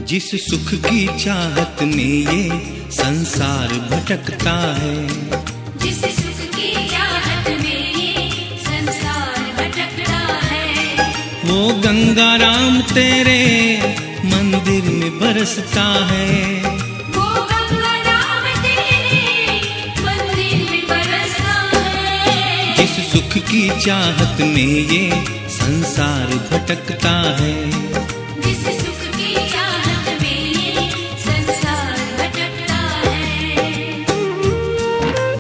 जिस सुख की चाहत में ये संसार भटकता है, जिस सुख की चाहत में ये संसार भटकता है, वो गंगा राम तेरे मंदिर में बरसता है। वो गंगा राम तेरे मंदिर में बरसता है। जिस सुख की चाहत में ये संसार भटकता है, जिस सुख